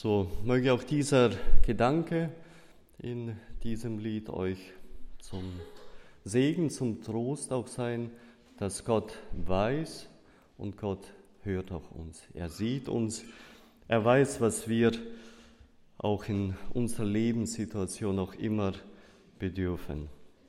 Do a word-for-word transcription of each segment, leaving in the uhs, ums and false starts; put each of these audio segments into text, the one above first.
So möge auch dieser Gedanke in diesem Lied euch zum Segen, zum Trost auch sein, dass Gott weiß und Gott hört auch uns. Er sieht uns, er weiß, was wir auch in unserer Lebenssituation auch immer bedürfen.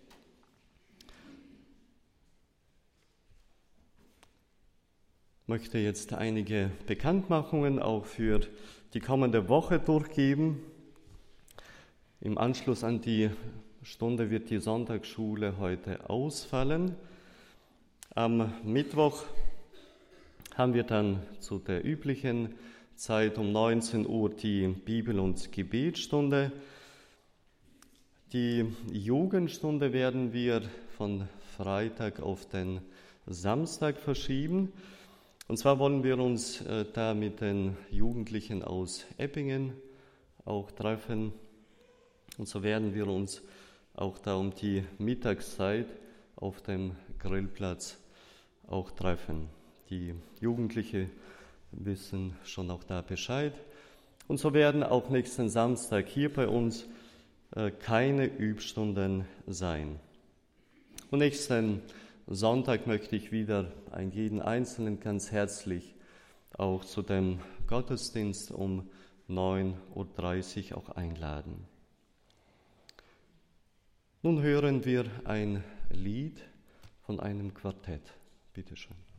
Ich möchte jetzt einige Bekanntmachungen auch für die kommende Woche durchgeben. Im Anschluss an die Stunde wird die Sonntagsschule heute ausfallen. Am Mittwoch haben wir dann zu der üblichen Zeit um neunzehn Uhr die Bibel- und Gebetsstunde. Die Jugendstunde werden wir von Freitag auf den Samstag verschieben. Und zwar wollen wir uns äh, da mit den Jugendlichen aus Eppingen auch treffen. Und so werden wir uns auch da um die Mittagszeit auf dem Grillplatz auch treffen. Die Jugendlichen wissen schon auch da Bescheid. Und so werden auch nächsten Samstag hier bei uns äh, keine Übstunden sein. Und nächsten Sonntag möchte ich wieder einen jeden Einzelnen ganz herzlich auch zu dem Gottesdienst um neun Uhr dreißig auch einladen. Nun hören wir ein Lied von einem Quartett. Bitte schön.